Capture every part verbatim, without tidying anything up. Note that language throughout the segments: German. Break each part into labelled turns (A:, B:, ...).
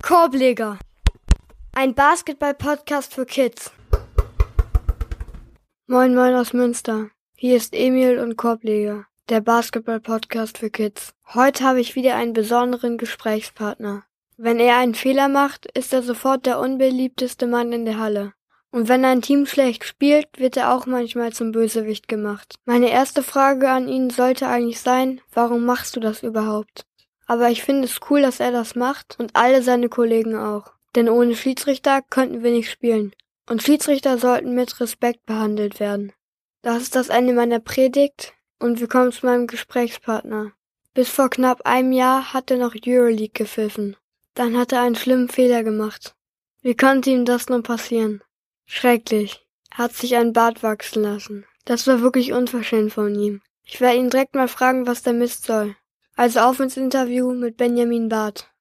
A: Korbleger, ein Basketball-Podcast für Kids. Moin Moin aus Münster, hier ist Emil und Korbleger, der Basketball-Podcast für Kids. Heute habe ich wieder einen besonderen Gesprächspartner. Wenn er einen Fehler macht, ist er sofort der unbeliebteste Mann in der Halle. Und wenn ein Team schlecht spielt, wird er auch manchmal zum Bösewicht gemacht. Meine erste Frage an ihn sollte eigentlich sein, warum machst du das überhaupt? Aber ich finde es cool, dass er das macht und alle seine Kollegen auch. Denn ohne Schiedsrichter könnten wir nicht spielen. Und Schiedsrichter sollten mit Respekt behandelt werden. Das ist das Ende meiner Predigt und wir kommen zu meinem Gesprächspartner. Bis vor knapp einem Jahr hat er noch Euroleague gepfiffen. Dann hat er einen schlimmen Fehler gemacht. Wie konnte ihm das nur passieren? Schrecklich. Er hat sich einen Bart wachsen lassen. Das war wirklich unverschämt von ihm. Ich werde ihn direkt mal fragen, was der Mist soll. Also auf ins Interview mit Benjamin Barth.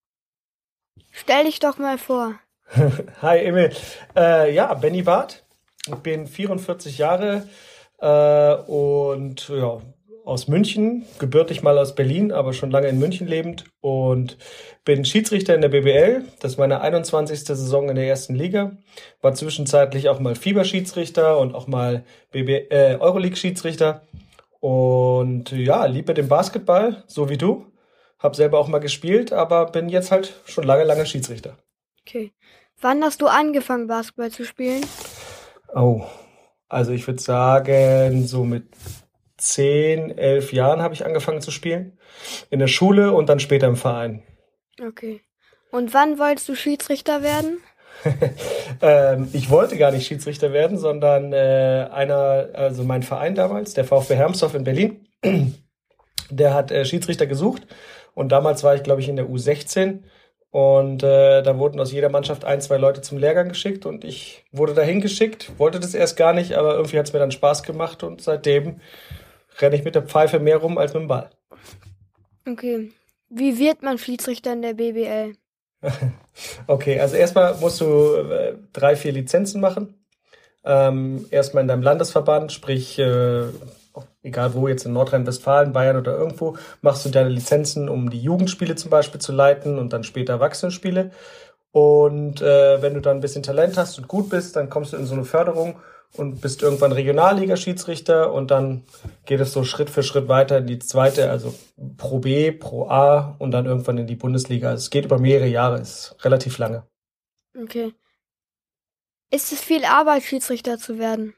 A: Stell dich doch mal vor.
B: Hi Emil. Äh, ja, Benny Barth. Ich bin vierundvierzig Jahre äh, und ja, aus München, gebürtig mal aus Berlin, aber schon lange in München lebend und bin Schiedsrichter in der B B L. Das ist meine einundzwanzigste Saison in der ersten Liga. War zwischenzeitlich auch mal FIBA-Schiedsrichter und auch mal B B, äh, Euroleague-Schiedsrichter. Und ja, liebe den Basketball, so wie du. Hab selber auch mal gespielt, aber bin jetzt halt schon lange, lange Schiedsrichter.
A: Okay. Wann hast du angefangen, Basketball zu spielen?
B: Oh, also ich würde sagen, so mit zehn, elf Jahren habe ich angefangen zu spielen. In der Schule und dann später im Verein.
A: Okay. Und wann wolltest du Schiedsrichter werden?
B: ähm, ich wollte gar nicht Schiedsrichter werden, sondern äh, einer, also mein Verein damals, der VfB Hermsdorf in Berlin, der hat äh, Schiedsrichter gesucht und damals war ich, glaube ich, in der U sechzehn und äh, da wurden aus jeder Mannschaft ein, zwei Leute zum Lehrgang geschickt und ich wurde dahin geschickt, wollte das erst gar nicht, aber irgendwie hat es mir dann Spaß gemacht und seitdem renne ich mit der Pfeife mehr rum als mit dem Ball.
A: Okay. Wie wird man Schiedsrichter in der B B L?
B: Okay, also erstmal musst du äh, drei, vier Lizenzen machen. Ähm, erstmal in deinem Landesverband, sprich, äh, egal wo, jetzt in Nordrhein-Westfalen, Bayern oder irgendwo, machst du deine Lizenzen, um die Jugendspiele zum Beispiel zu leiten und dann später Erwachsenenspiele. Und äh, wenn du dann ein bisschen Talent hast und gut bist, dann kommst du in so eine Förderung und bist irgendwann Regionalliga-Schiedsrichter und dann geht es so Schritt für Schritt weiter in die zweite, also Pro B, Pro A und dann irgendwann in die Bundesliga. Also es geht über mehrere Jahre, ist relativ lange.
A: Okay. Ist es viel Arbeit, Schiedsrichter zu werden?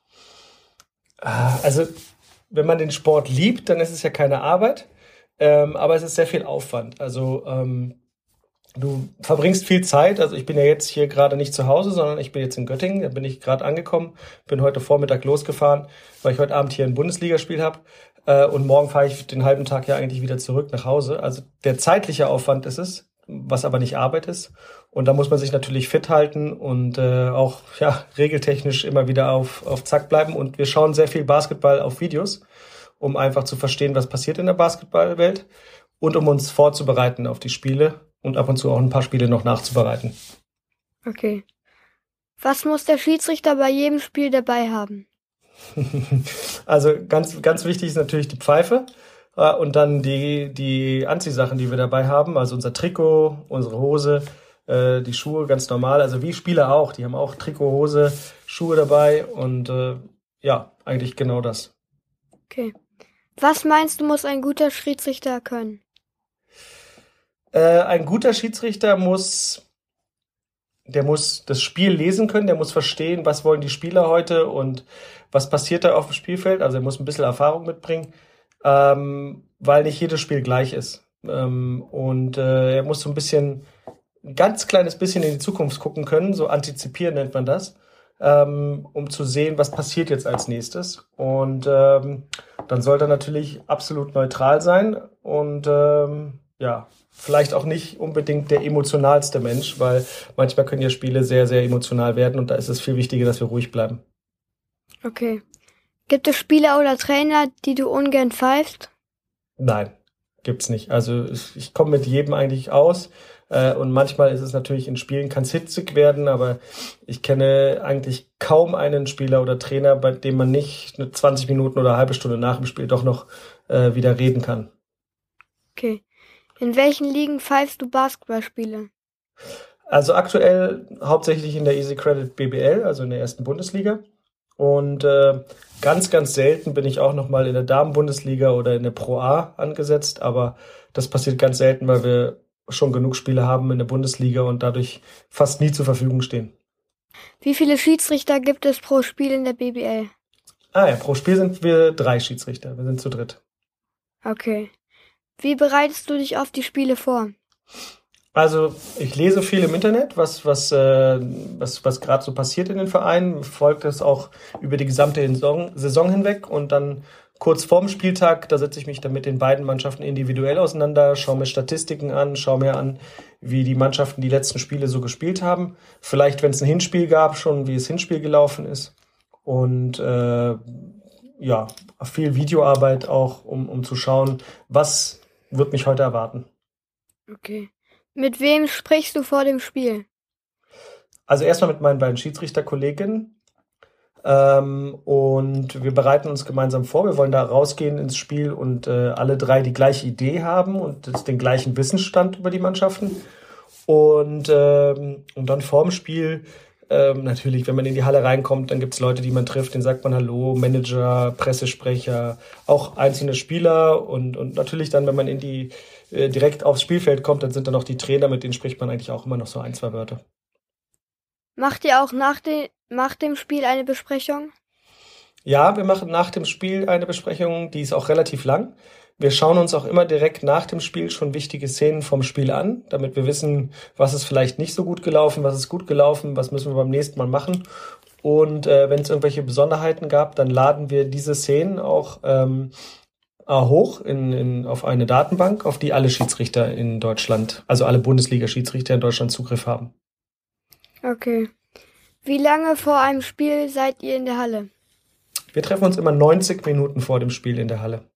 B: Also wenn man den Sport liebt, dann ist es ja keine Arbeit, ähm, aber es ist sehr viel Aufwand. Also ähm, du verbringst viel Zeit, also ich bin ja jetzt hier gerade nicht zu Hause, sondern ich bin jetzt in Göttingen, da bin ich gerade angekommen, bin heute Vormittag losgefahren, weil ich heute Abend hier ein Bundesligaspiel habe äh, und morgen fahre ich den halben Tag ja eigentlich wieder zurück nach Hause. Also der zeitliche Aufwand ist es, was aber nicht Arbeit ist und da muss man sich natürlich fit halten und äh, auch ja regeltechnisch immer wieder auf, auf Zack bleiben und wir schauen sehr viel Basketball auf Videos, um einfach zu verstehen, was passiert in der Basketballwelt und um uns vorzubereiten auf die Spiele. Und ab und zu auch ein paar Spiele noch nachzubereiten.
A: Okay. Was muss der Schiedsrichter bei jedem Spiel dabei haben?
B: Also ganz ganz wichtig ist natürlich die Pfeife äh, und dann die die Anziehsachen, die wir dabei haben. Also unser Trikot, unsere Hose, äh, die Schuhe, ganz normal. Also wie Spieler auch. Die haben auch Trikot, Hose, Schuhe dabei und äh, ja, eigentlich genau das.
A: Okay. Was meinst du, muss ein guter Schiedsrichter können?
B: Äh, ein guter Schiedsrichter muss, der muss das Spiel lesen können, der muss verstehen, was wollen die Spieler heute und was passiert da auf dem Spielfeld. Also er muss ein bisschen Erfahrung mitbringen, ähm, weil nicht jedes Spiel gleich ist. Ähm, und äh, er muss so ein bisschen, ein ganz kleines bisschen in die Zukunft gucken können, so antizipieren nennt man das, ähm, um zu sehen, was passiert jetzt als nächstes. Und ähm, dann sollte er natürlich absolut neutral sein und ähm, ja, vielleicht auch nicht unbedingt der emotionalste Mensch, weil manchmal können ja Spiele sehr, sehr emotional werden und da ist es viel wichtiger, dass wir ruhig bleiben.
A: Okay. Gibt es Spieler oder Trainer, die du ungern pfeifst?
B: Nein, gibt's nicht. Also ich, ich komme mit jedem eigentlich aus äh, und manchmal ist es natürlich in Spielen, kann es hitzig werden, aber ich kenne eigentlich kaum einen Spieler oder Trainer, bei dem man nicht eine zwanzig Minuten oder eine halbe Stunde nach dem Spiel doch noch äh, wieder reden kann.
A: Okay. In welchen Ligen pfeifst du Basketballspiele?
B: Also aktuell hauptsächlich in der Easy Credit B B L, also in der ersten Bundesliga. Und äh, ganz, ganz selten bin ich auch nochmal in der Damen-Bundesliga oder in der Pro A angesetzt. Aber das passiert ganz selten, weil wir schon genug Spiele haben in der Bundesliga und dadurch fast nie zur Verfügung stehen.
A: Wie viele Schiedsrichter gibt es pro Spiel in der B B L?
B: Ah ja, pro Spiel sind wir drei Schiedsrichter. Wir sind zu dritt.
A: Okay. Wie bereitest du dich auf die Spiele vor?
B: Also ich lese viel im Internet, was was äh, was was gerade so passiert in den Vereinen, folgt das auch über die gesamte Saison, Saison hinweg und dann kurz vorm Spieltag, da setze ich mich dann mit den beiden Mannschaften individuell auseinander, schaue mir Statistiken an, schaue mir an, wie die Mannschaften die letzten Spiele so gespielt haben. Vielleicht, wenn es ein Hinspiel gab, schon wie das Hinspiel gelaufen ist und äh, ja, viel Videoarbeit auch, um um zu schauen, was wird mich heute erwarten.
A: Okay. Mit wem sprichst du vor dem Spiel?
B: Also erstmal mit meinen beiden Schiedsrichterkolleginnen ähm, und wir bereiten uns gemeinsam vor. Wir wollen da rausgehen ins Spiel und äh, alle drei die gleiche Idee haben und das, den gleichen Wissensstand über die Mannschaften. Und, ähm, und dann vorm Spiel, ähm, natürlich, wenn man in die Halle reinkommt, dann gibt es Leute, die man trifft, denen sagt man Hallo, Manager, Pressesprecher, auch einzelne Spieler und, und natürlich dann, wenn man in die äh, direkt aufs Spielfeld kommt, dann sind da noch die Trainer, mit denen spricht man eigentlich auch immer noch so ein, zwei Wörter.
A: Macht ihr auch nach, de nach dem Spiel eine Besprechung?
B: Ja, wir machen nach dem Spiel eine Besprechung, die ist auch relativ lang. Wir schauen uns auch immer direkt nach dem Spiel schon wichtige Szenen vom Spiel an, damit wir wissen, was ist vielleicht nicht so gut gelaufen, was ist gut gelaufen, was müssen wir beim nächsten Mal machen. Und äh, wenn es irgendwelche Besonderheiten gab, dann laden wir diese Szenen auch ähm, hoch in, in, auf eine Datenbank, auf die alle Schiedsrichter in Deutschland, also alle Bundesliga-Schiedsrichter in Deutschland Zugriff haben.
A: Okay. Wie lange vor einem Spiel seid ihr in der Halle?
B: Wir treffen uns immer neunzig Minuten vor dem Spiel in der Halle.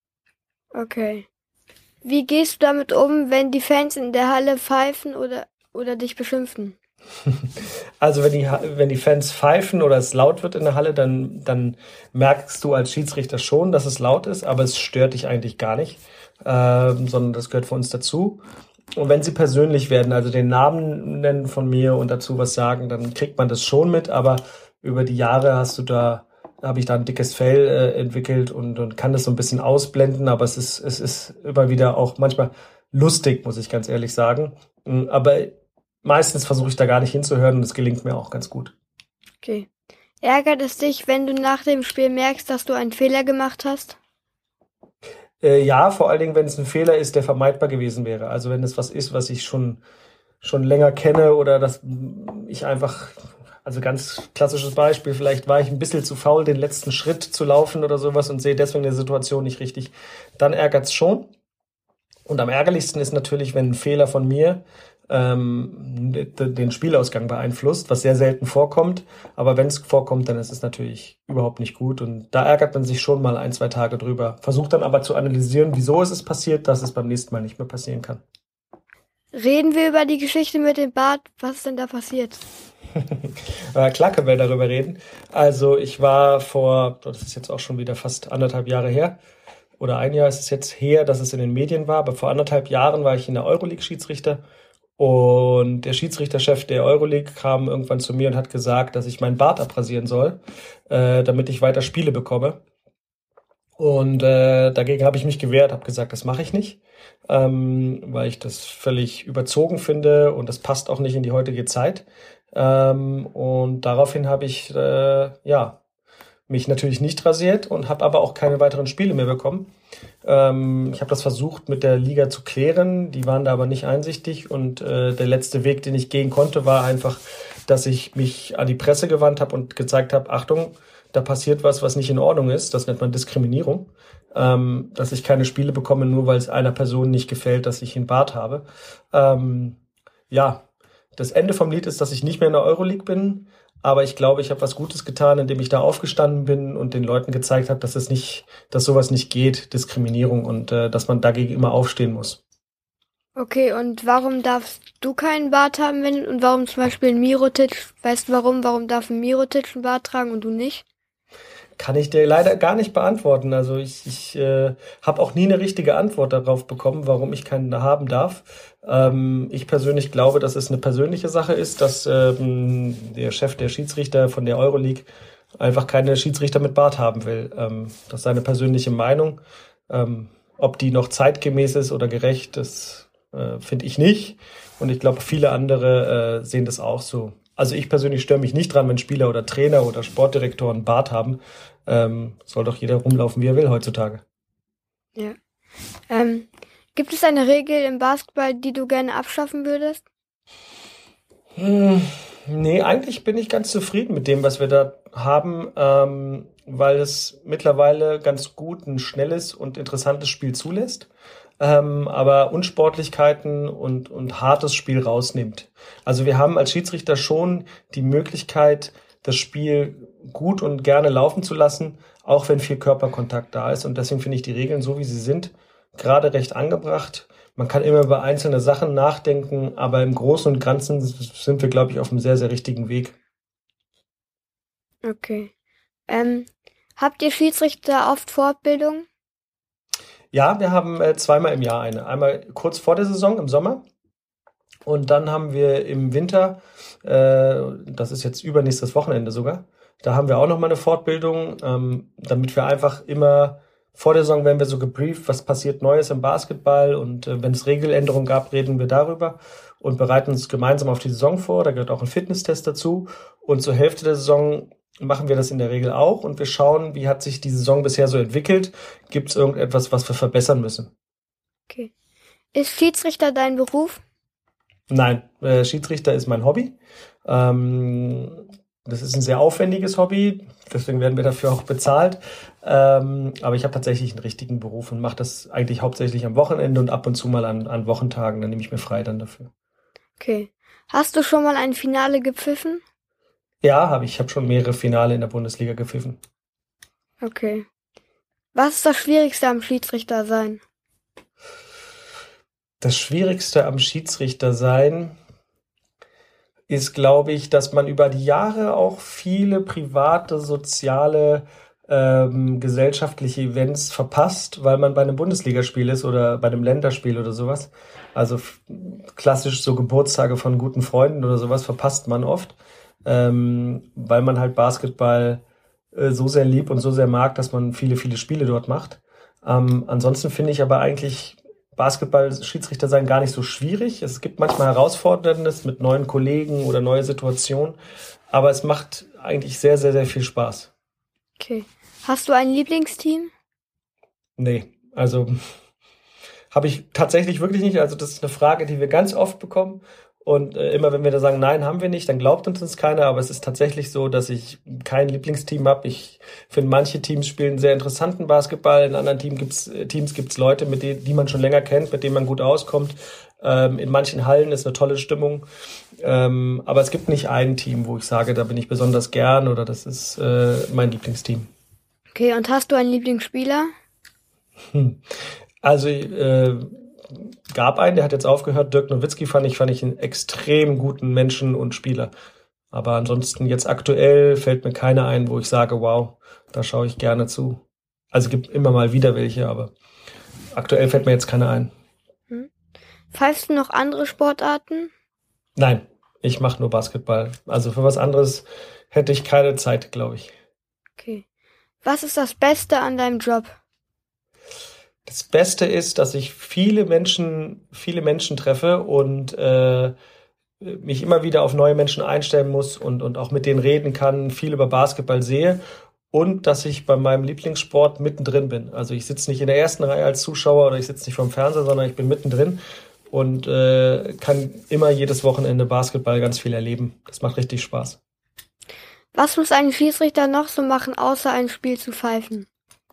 A: Okay. Wie gehst du damit um, wenn die Fans in der Halle pfeifen oder, oder dich beschimpfen?
B: Also wenn die, wenn die Fans pfeifen oder es laut wird in der Halle, dann, dann merkst du als Schiedsrichter schon, dass es laut ist, aber es stört dich eigentlich gar nicht, ähm, sondern das gehört für uns dazu. Und wenn sie persönlich werden, also den Namen nennen von mir und dazu was sagen, dann kriegt man das schon mit, aber über die Jahre hast du da habe ich da ein dickes Fell äh, entwickelt und, und kann das so ein bisschen ausblenden, aber es ist, es ist immer wieder auch manchmal lustig, muss ich ganz ehrlich sagen. Aber meistens versuche ich da gar nicht hinzuhören und es gelingt mir auch ganz gut.
A: Okay. Ärgert es dich, wenn du nach dem Spiel merkst, dass du einen Fehler gemacht hast?
B: Äh, ja, vor allen Dingen, wenn es ein Fehler ist, der vermeidbar gewesen wäre. Also wenn es was ist, was ich schon, schon länger kenne oder dass ich einfach... Also ganz klassisches Beispiel, vielleicht war ich ein bisschen zu faul, den letzten Schritt zu laufen oder sowas und sehe deswegen die Situation nicht richtig. Dann ärgert's schon. Und am ärgerlichsten ist natürlich, wenn ein Fehler von mir ähm, den Spielausgang beeinflusst, was sehr selten vorkommt. Aber wenn es vorkommt, dann ist es natürlich überhaupt nicht gut. Und da ärgert man sich schon mal ein, zwei Tage drüber. Versucht dann aber zu analysieren, wieso ist es passiert, dass es beim nächsten Mal nicht mehr passieren kann.
A: Reden wir über die Geschichte mit dem Bart. Was ist denn da passiert?
B: Klar können wir darüber reden. Also ich war vor, das ist jetzt auch schon wieder fast anderthalb Jahre her, oder ein Jahr ist es jetzt her, dass es in den Medien war, aber vor anderthalb Jahren war ich in der Euroleague Schiedsrichter und der Schiedsrichterchef der Euroleague kam irgendwann zu mir und hat gesagt, dass ich meinen Bart abrasieren soll, äh, damit ich weiter Spiele bekomme. Und äh, dagegen habe ich mich gewehrt, habe gesagt, das mache ich nicht, ähm, weil ich das völlig überzogen finde und das passt auch nicht in die heutige Zeit. Ähm, und daraufhin habe ich äh, ja mich natürlich nicht rasiert und habe aber auch keine weiteren Spiele mehr bekommen. Ähm, ich habe das versucht mit der Liga zu klären, die waren da aber nicht einsichtig und äh, der letzte Weg, den ich gehen konnte, war einfach, dass ich mich an die Presse gewandt habe und gezeigt habe, Achtung, da passiert was, was nicht in Ordnung ist, das nennt man Diskriminierung, ähm, dass ich keine Spiele bekomme, nur weil es einer Person nicht gefällt, dass ich einen Bart habe. Ähm, ja, Das Ende vom Lied ist, dass ich nicht mehr in der Euroleague bin, aber ich glaube, ich habe was Gutes getan, indem ich da aufgestanden bin und den Leuten gezeigt habe, dass es nicht, dass sowas nicht geht, Diskriminierung und äh, dass man dagegen immer aufstehen muss.
A: Okay, und warum darfst du keinen Bart haben, wenn, und warum zum Beispiel ein Mirotic, weißt du warum, warum darf ein Mirotic einen Bart tragen und du nicht?
B: Kann ich dir leider gar nicht beantworten. Also ich, ich äh, habe auch nie eine richtige Antwort darauf bekommen, warum ich keinen haben darf. Ähm, ich persönlich glaube, dass es eine persönliche Sache ist, dass ähm, der Chef der Schiedsrichter von der Euroleague einfach keine Schiedsrichter mit Bart haben will. Ähm, das ist seine persönliche Meinung. Ähm, ob die noch zeitgemäß ist oder gerecht, das äh, finde ich nicht. Und ich glaube, viele andere äh, sehen das auch so. Also ich persönlich störe mich nicht dran, wenn Spieler oder Trainer oder Sportdirektoren einen Bart haben. Ähm, soll doch jeder rumlaufen, wie er will heutzutage.
A: Ja. Ähm, gibt es eine Regel im Basketball, die du gerne abschaffen würdest?
B: Hm, nee, eigentlich bin ich ganz zufrieden mit dem, was wir da haben, ähm, weil es mittlerweile ganz gut ein schnelles und interessantes Spiel zulässt. Ähm, aber Unsportlichkeiten und, und hartes Spiel rausnimmt. Also wir haben als Schiedsrichter schon die Möglichkeit, das Spiel gut und gerne laufen zu lassen, auch wenn viel Körperkontakt da ist. Und deswegen finde ich die Regeln, so wie sie sind, gerade recht angebracht. Man kann immer über einzelne Sachen nachdenken, aber im Großen und Ganzen sind wir, glaube ich, auf einem sehr, sehr richtigen Weg.
A: Okay. Ähm, habt ihr Schiedsrichter oft Fortbildung?
B: Ja, wir haben äh, zweimal im Jahr eine. Einmal kurz vor der Saison im Sommer und dann haben wir im Winter, äh, das ist jetzt übernächstes Wochenende sogar, da haben wir auch nochmal eine Fortbildung, ähm, damit wir einfach immer vor der Saison werden wir so gebrieft, was passiert Neues im Basketball und äh, wenn es Regeländerungen gab, reden wir darüber und bereiten uns gemeinsam auf die Saison vor. Da gehört auch ein Fitnesstest dazu und zur Hälfte der Saison machen wir das in der Regel auch und wir schauen, wie hat sich die Saison bisher so entwickelt. Gibt es irgendetwas, was wir verbessern müssen?
A: Okay. Ist Schiedsrichter dein Beruf?
B: Nein, äh, Schiedsrichter ist mein Hobby. Ähm, das ist ein sehr aufwendiges Hobby, deswegen werden wir dafür auch bezahlt. Ähm, aber ich habe tatsächlich einen richtigen Beruf und mache das eigentlich hauptsächlich am Wochenende und ab und zu mal an, an Wochentagen. Dann nehme ich mir frei dann dafür.
A: Okay. Hast du schon mal ein Finale gepfiffen?
B: Ja, habe ich. Ich habe schon mehrere Finale in der Bundesliga gepfiffen.
A: Okay. Was ist das Schwierigste am Schiedsrichter sein?
B: Das Schwierigste am Schiedsrichter sein ist, glaube ich, dass man über die Jahre auch viele private, soziale, ähm, gesellschaftliche Events verpasst, weil man bei einem Bundesligaspiel ist oder bei einem Länderspiel oder sowas. Also f- klassisch so Geburtstage von guten Freunden oder sowas verpasst man oft, ähm, weil man halt Basketball äh, so sehr liebt und so sehr mag, dass man viele, viele Spiele dort macht. Ähm, ansonsten finde ich aber eigentlich Basketball-Schiedsrichter sein gar nicht so schwierig. Es gibt manchmal Herausforderndes mit neuen Kollegen oder neue Situationen, aber es macht eigentlich sehr, sehr, sehr viel Spaß.
A: Okay. Hast du ein Lieblingsteam?
B: Nee, also habe ich tatsächlich wirklich nicht. Also das ist eine Frage, die wir ganz oft bekommen. Und äh, immer wenn wir da sagen, nein, haben wir nicht, dann glaubt uns das keiner. Aber es ist tatsächlich so, dass ich kein Lieblingsteam habe. Ich finde, manche Teams spielen sehr interessanten Basketball. In anderen Team gibt's, äh, Teams gibt's Leute, mit denen, die man schon länger kennt, mit denen man gut auskommt. Ähm, in manchen Hallen ist eine tolle Stimmung. Ähm, aber es gibt nicht ein Team, wo ich sage, da bin ich besonders gern oder das ist äh, mein Lieblingsteam.
A: Okay, und hast du einen Lieblingsspieler?
B: Hm. Also äh, gab einen, der hat jetzt aufgehört. Dirk Nowitzki fand ich, fand ich einen extrem guten Menschen und Spieler. Aber ansonsten jetzt aktuell fällt mir keiner ein, wo ich sage, wow, da schaue ich gerne zu. Also es gibt immer mal wieder welche, aber aktuell fällt mir jetzt keiner ein.
A: Hm? Pfeifst du noch andere Sportarten?
B: Nein, ich mache nur Basketball. Also für was anderes hätte ich keine Zeit, glaube ich.
A: Okay. Was ist das Beste an deinem Job?
B: Das Beste ist, dass ich viele Menschen, viele Menschen treffe und äh, mich immer wieder auf neue Menschen einstellen muss und, und auch mit denen reden kann, viel über Basketball sehe und dass ich bei meinem Lieblingssport mittendrin bin. Also ich sitze nicht in der ersten Reihe als Zuschauer oder ich sitze nicht vorm Fernseher, sondern ich bin mittendrin und äh, kann immer jedes Wochenende Basketball ganz viel erleben. Das macht richtig Spaß.
A: Was muss ein Schiedsrichter noch so machen, außer ein Spiel zu pfeifen?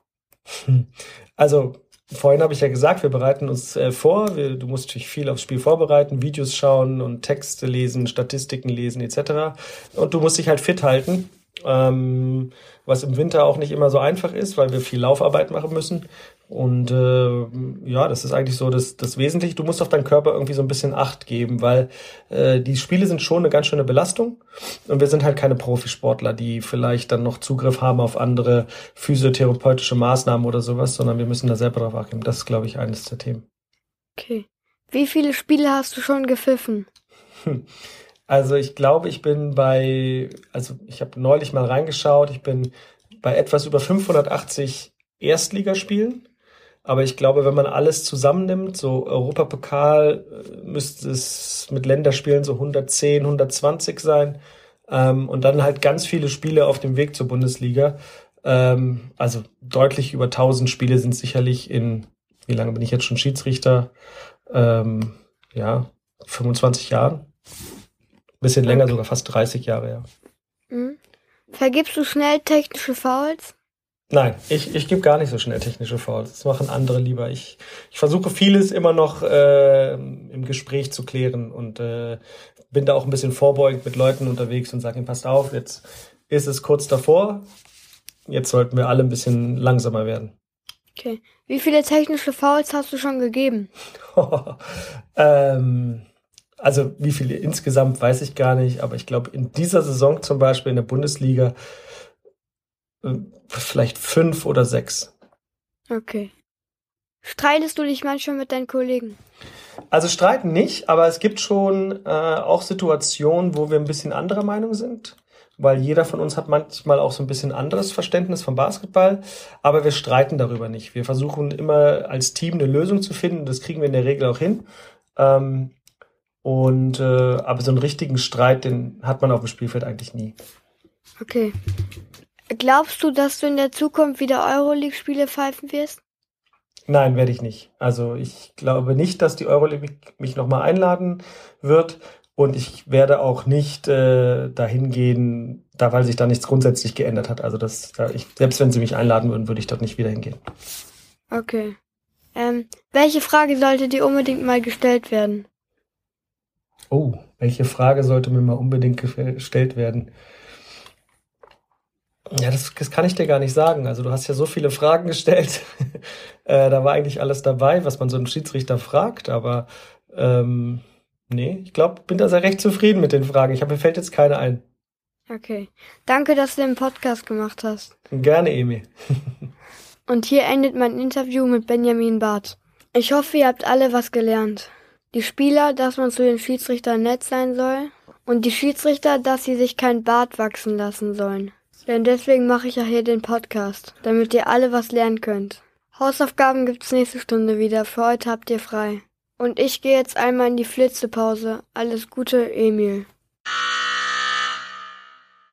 B: Also vorhin habe ich ja gesagt, wir bereiten uns äh, vor. Wir, du musst natürlich viel aufs Spiel vorbereiten, Videos schauen und Texte lesen, Statistiken lesen et cetera. Und du musst dich halt fit halten. ähm, was im Winter auch nicht immer so einfach ist, weil wir viel Laufarbeit machen müssen. Und äh, ja, das ist eigentlich so das, das Wesentliche. Du musst auf deinen Körper irgendwie so ein bisschen Acht geben, weil äh, die Spiele sind schon eine ganz schöne Belastung. Und wir sind halt keine Profisportler, die vielleicht dann noch Zugriff haben auf andere physiotherapeutische Maßnahmen oder sowas, sondern wir müssen da selber drauf achten. Das ist, glaube ich, eines der Themen.
A: Okay. Wie viele Spiele hast du schon gepfiffen?
B: Hm. Also ich glaube, ich bin bei, also ich habe neulich mal reingeschaut, ich bin bei etwas über fünfhundertachtzig Erstligaspielen. Aber ich glaube, wenn man alles zusammennimmt, so Europapokal, äh, müsste es mit Länderspielen so hundertzehn, hundertzwanzig sein. Ähm, und dann halt ganz viele Spiele auf dem Weg zur Bundesliga. Ähm, also deutlich über tausend Spiele sind sicherlich in, wie lange bin ich jetzt schon Schiedsrichter? Ähm, ja, fünfundzwanzig Jahren. Bisschen länger,
A: Okay.
B: sogar fast dreißig Jahre, ja.
A: Mhm. Vergibst du schnell technische Fouls?
B: Nein, ich, ich gebe gar nicht so schnell technische Fouls. Das machen andere lieber. Ich, ich versuche vieles immer noch äh, im Gespräch zu klären und äh, bin da auch ein bisschen vorbeugend mit Leuten unterwegs und sage ihnen, passt auf, jetzt ist es kurz davor. Jetzt sollten wir alle ein bisschen langsamer werden.
A: Okay. Wie viele technische Fouls hast du schon gegeben?
B: ähm, also wie viele insgesamt, weiß ich gar nicht. Aber ich glaube, in dieser Saison zum Beispiel in der Bundesliga vielleicht fünf oder sechs.
A: Okay. Streitest du dich manchmal mit deinen Kollegen?
B: Also streiten nicht, aber es gibt schon äh, auch Situationen, wo wir ein bisschen anderer Meinung sind, weil jeder von uns hat manchmal auch so ein bisschen anderes Verständnis vom Basketball, aber wir streiten darüber nicht. Wir versuchen immer als Team eine Lösung zu finden, das kriegen wir in der Regel auch hin. Ähm, und äh, aber so einen richtigen Streit, den hat man auf dem Spielfeld eigentlich nie.
A: Okay. Glaubst du, dass du in der Zukunft wieder Euroleague-Spiele pfeifen wirst?
B: Nein, werde ich nicht. Also ich glaube nicht, dass die Euroleague mich nochmal einladen wird und ich werde auch nicht äh, dahin gehen, da weil sich da nichts grundsätzlich geändert hat. Also das, da ich, selbst wenn sie mich einladen würden, würde ich dort nicht wieder hingehen.
A: Okay. Ähm, welche Frage sollte dir unbedingt mal gestellt werden?
B: Oh, welche Frage sollte mir mal unbedingt gestellt werden? Ja, das, das kann ich dir gar nicht sagen. Also du hast ja so viele Fragen gestellt. äh, da war eigentlich alles dabei, was man so einen Schiedsrichter fragt. Aber ähm, nee, ich glaube, bin da sehr recht zufrieden mit den Fragen. Ich habe mir fällt jetzt keine ein.
A: Okay. Danke, dass du den Podcast gemacht hast.
B: Gerne, Emil.
A: Und hier endet mein Interview mit Benjamin Barth. Ich hoffe, ihr habt alle was gelernt. Die Spieler, dass man zu den Schiedsrichtern nett sein soll. Und die Schiedsrichter, dass sie sich kein Bart wachsen lassen sollen. Denn deswegen mache ich ja hier den Podcast, damit ihr alle was lernen könnt. Hausaufgaben gibt's nächste Stunde wieder, für heute habt ihr frei. Und ich gehe jetzt einmal in die Flitzepause. Alles Gute, Emil.